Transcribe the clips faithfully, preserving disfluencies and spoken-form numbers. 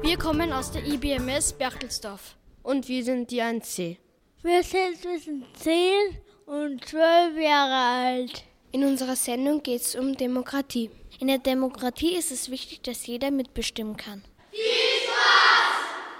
Wir kommen aus der I B M S Berchtesdorf. Und wir sind die eins C. Wir sind zwischen zehn und zwölf Jahre alt. In unserer Sendung geht es um Demokratie. In der Demokratie ist es wichtig, dass jeder mitbestimmen kann. Viel Spaß!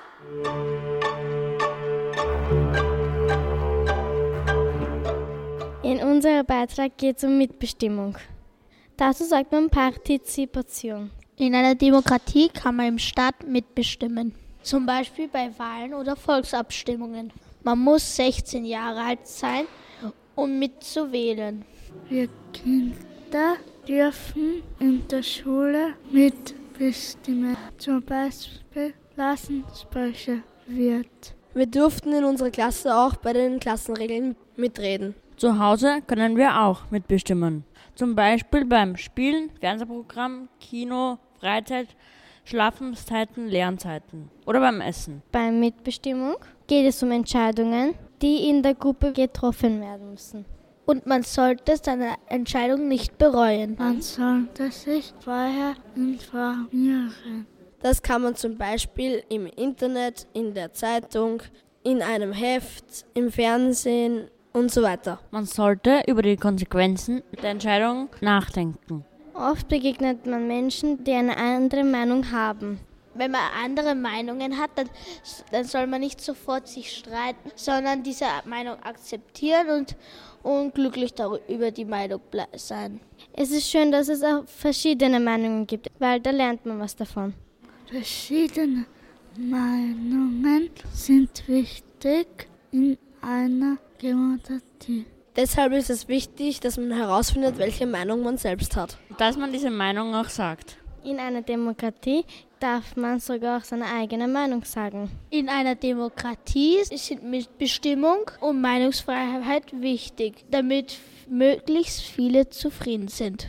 In unserem Beitrag geht es um Mitbestimmung. Dazu sagt man Partizipation. In einer Demokratie kann man im Staat mitbestimmen. Zum Beispiel bei Wahlen oder Volksabstimmungen. Man muss sechzehn Jahre alt sein, um mitzuwählen. Wir Kinder dürfen in der Schule mitbestimmen. Zum Beispiel Klassensprecher wird. Wir durften in unserer Klasse auch bei den Klassenregeln mitreden. Zu Hause können wir auch mitbestimmen. Zum Beispiel beim Spielen, Fernsehprogramm, Kino, Freizeit, Schlafenszeiten, Lernzeiten oder beim Essen. Bei Mitbestimmung geht es um Entscheidungen, die in der Gruppe getroffen werden müssen. Und man sollte seine Entscheidung nicht bereuen. Man sollte sich vorher informieren. Das kann man zum Beispiel im Internet, in der Zeitung, in einem Heft, im Fernsehen und so weiter. Man sollte über die Konsequenzen der Entscheidung nachdenken. Oft begegnet man Menschen, die eine andere Meinung haben. Wenn man andere Meinungen hat, dann, dann soll man nicht sofort sich streiten, sondern diese Meinung akzeptieren und, und glücklich darüber die Meinung sein. Es ist schön, dass es auch verschiedene Meinungen gibt, weil da lernt man was davon. Verschiedene Meinungen sind wichtig in einer Demokratie. Deshalb ist es wichtig, dass man herausfindet, welche Meinung man selbst hat. Dass man diese Meinung auch sagt. In einer Demokratie darf man sogar auch seine eigene Meinung sagen. In einer Demokratie sind Mitbestimmung und Meinungsfreiheit wichtig, damit möglichst viele zufrieden sind.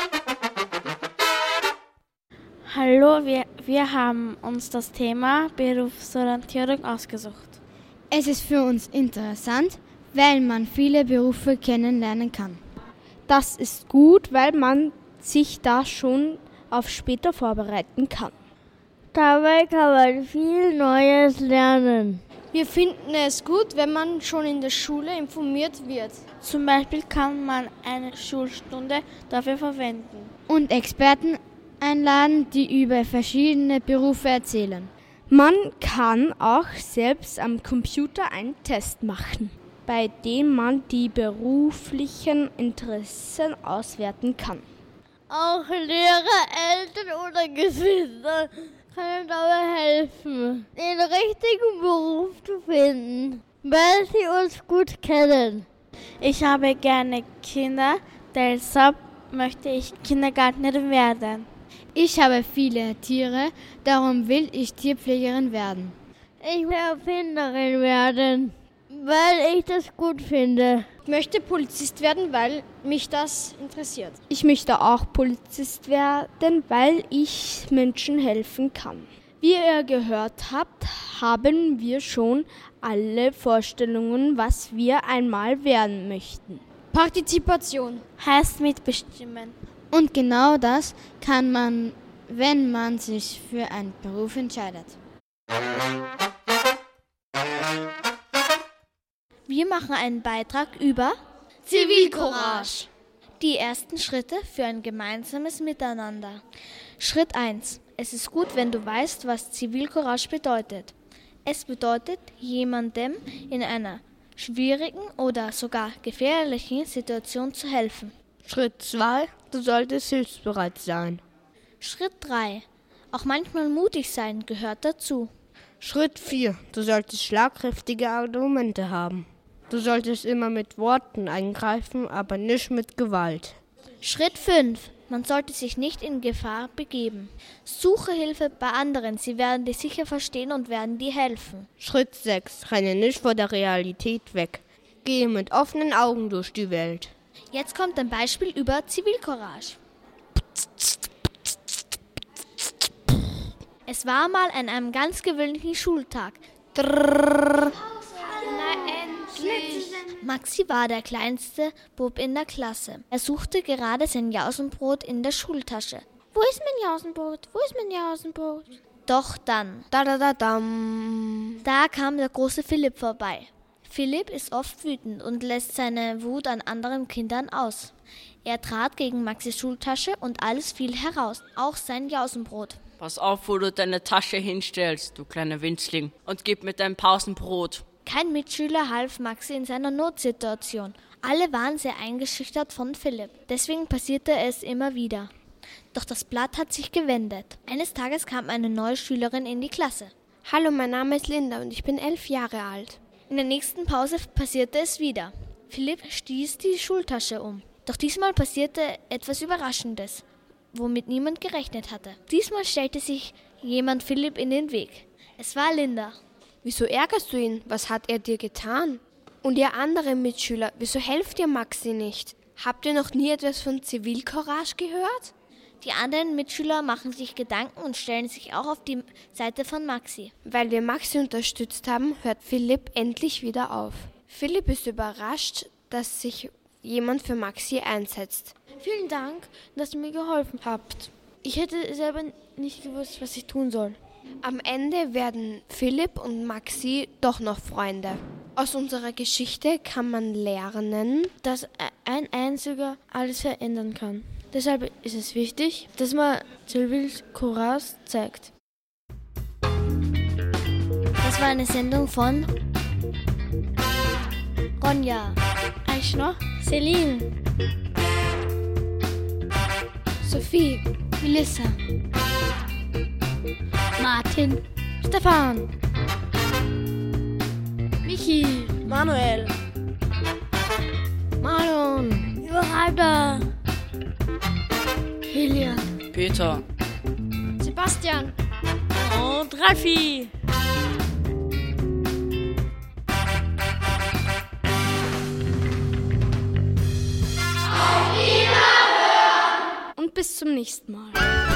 Hallo, wir, wir haben uns das Thema Berufsorientierung ausgesucht. Es ist für uns interessant, weil man viele Berufe kennenlernen kann. Das ist gut, weil man sich da schon auf später vorbereiten kann. Dabei kann man viel Neues lernen. Wir finden es gut, wenn man schon in der Schule informiert wird. Zum Beispiel kann man eine Schulstunde dafür verwenden. Und Experten einladen, die über verschiedene Berufe erzählen. Man kann auch selbst am Computer einen Test machen, bei dem man die beruflichen Interessen auswerten kann. Auch Lehrer, Eltern oder Geschwister können dabei helfen, den richtigen Beruf zu finden, weil sie uns gut kennen. Ich habe gerne Kinder, deshalb möchte ich Kindergärtnerin werden. Ich habe viele Tiere, darum will ich Tierpflegerin werden. Ich will Erfinderin werden, weil ich das gut finde. Ich möchte Polizist werden, weil mich das interessiert. Ich möchte auch Polizist werden, weil ich Menschen helfen kann. Wie ihr gehört habt, haben wir schon alle Vorstellungen, was wir einmal werden möchten. Partizipation heißt mitbestimmen. Und genau das kann man, wenn man sich für einen Beruf entscheidet. Wir machen einen Beitrag über Zivilcourage. Die ersten Schritte für ein gemeinsames Miteinander. Schritt eins. Es ist gut, wenn du weißt, was Zivilcourage bedeutet. Es bedeutet, jemandem in einer schwierigen oder sogar gefährlichen Situation zu helfen. Schritt zwei. Du solltest hilfsbereit sein. Schritt drei. Auch manchmal mutig sein gehört dazu. Schritt vier. Du solltest schlagkräftige Argumente haben. Du solltest immer mit Worten eingreifen, aber nicht mit Gewalt. Schritt fünf. Man sollte sich nicht in Gefahr begeben. Suche Hilfe bei anderen, sie werden dich sicher verstehen und werden dir helfen. Schritt sechs. Renne nicht vor der Realität weg. Gehe mit offenen Augen durch die Welt. Jetzt kommt ein Beispiel über Zivilcourage. Es war mal an einem ganz gewöhnlichen Schultag. Drrrr. Na endlich! Maxi war der kleinste Bub in der Klasse. Er suchte gerade sein Jausenbrot in der Schultasche. Wo Wo ist mein Jausenbrot? Wo ist mein Jausenbrot? Doch dann, Da da da dam. da kam der große Philipp vorbei. Philipp ist oft wütend und lässt seine Wut an anderen Kindern aus. Er trat gegen Maxis Schultasche und alles fiel heraus, auch sein Jausenbrot. Pass auf, wo du deine Tasche hinstellst, du kleiner Winzling, und gib mir dein Pausenbrot. Kein Mitschüler half Maxi in seiner Notsituation. Alle waren sehr eingeschüchtert von Philipp. Deswegen passierte es immer wieder. Doch das Blatt hat sich gewendet. Eines Tages kam eine neue Schülerin in die Klasse. Hallo, mein Name ist Linda und ich bin elf Jahre alt. In der nächsten Pause passierte es wieder. Philipp stieß die Schultasche um. Doch diesmal passierte etwas Überraschendes, womit niemand gerechnet hatte. Diesmal stellte sich jemand Philipp in den Weg. Es war Linda. Wieso ärgerst du ihn? Was hat er dir getan? Und ihr anderen Mitschüler, wieso helft ihr Maxi nicht? Habt ihr noch nie etwas von Zivilcourage gehört? Die anderen Mitschüler machen sich Gedanken und stellen sich auch auf die Seite von Maxi. Weil wir Maxi unterstützt haben, hört Philipp endlich wieder auf. Philipp ist überrascht, dass sich jemand für Maxi einsetzt. Vielen Dank, dass ihr mir geholfen habt. Ich hätte selber nicht gewusst, was ich tun soll. Am Ende werden Philipp und Maxi doch noch Freunde. Aus unserer Geschichte kann man lernen, dass ein einziger alles verändern kann. Deshalb ist es wichtig, dass man Zivilcourage zeigt. Das war eine Sendung von Ronja, Aishna, Celine, Sophie, Melissa, Martin, Stefan, Michi, Manuel, Marlon, Johanna, Kilian, Peter Sebastian und Ralfi. und bis zum nächsten Mal.